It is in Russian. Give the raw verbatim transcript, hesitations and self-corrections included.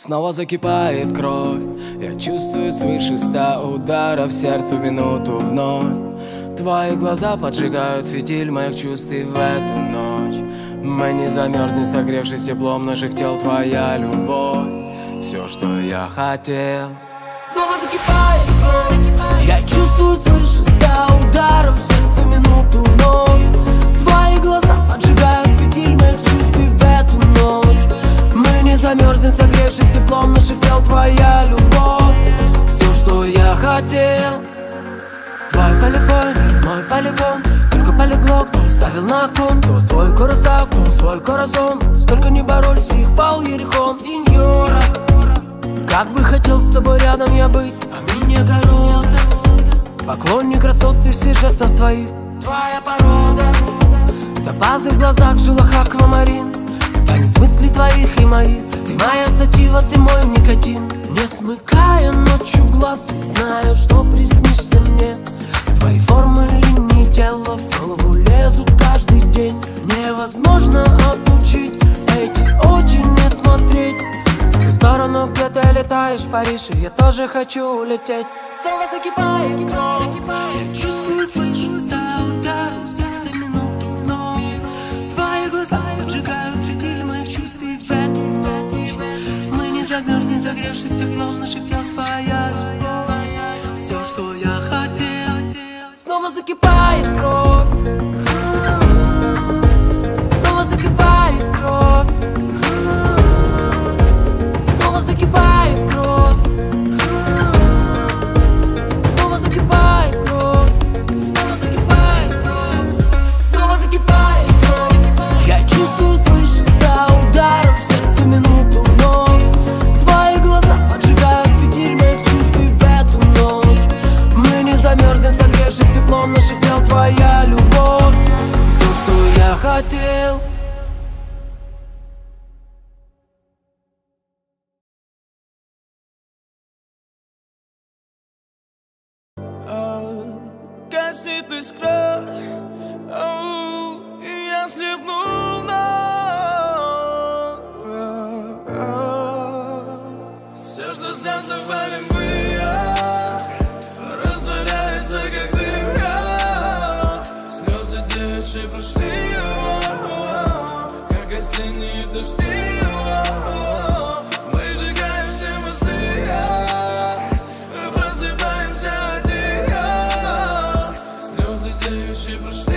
Снова закипает кровь, я чувствую свыше ста ударов в сердце в минуту вновь. Твои глаза поджигают фитиль моих чувств и в эту ночь мы не замерзнем, согревшись теплом наших тел. Твоя любовь, все, что я хотел. Снова закипает кровь, я чувствую свыше ста ударов в сердце в минуту вновь. Твои глаза поджигают фитиль моих чувств и в эту ночь мы не замерзнем, согревшись теплом наших тел. Твоя любовь, все, что я хотел. Твой полигон, мой полигон, столько полегло, кто ставил на кон, кто свой коросак, кто свой коразон. Сколько не боролись, их пал Ерихон. Сеньора, как бы хотел с тобой рядом я быть, а мне города. Поклонник красоты всех жестов твоих, твоя порода. Топазы в глазах, в жилах аквамарин, танец мыслей твоих и моих. Ты моя сатива, ты мой никотин. Не смыкая ночью глаз, знаю, что приснишься мне. Твои формы, линии тела в голову лезут каждый день. Невозможно отучить эти очи не смотреть в ту сторону, где ты летаешь, Париж, и я тоже хочу улететь. Снова закипает кровь, я чувствую, слышу ста ударов в сердце минуту вновь. Твои глаза поджигают фитиль моих чувств и в эту ночь мы не замерзнем, согревшись теплом наших тел. Твоя любовь, все, что я хотел. Снова закипает кровь, снова закипает кровь, снова закипает кровь, снова закипает кровь, снова закипает кровь, снова закипает кровь. Я чувствую свыше ста ударов в сердце минуту вновь. Твои глаза поджигают фитиль моих чувств и в эту ночь мы не замерзнем, согревшись теплом наших тел. Твоя любовь, все, что я хотел. Гаснет искра, ау, и я слепну вновь. Все, что создавали мы, растворяется, как дымка. Слезы девичьи прошли, как осенние дожди. Мы сжигаем все мосты, просыпаемся от них. Слезы девичьи прошли.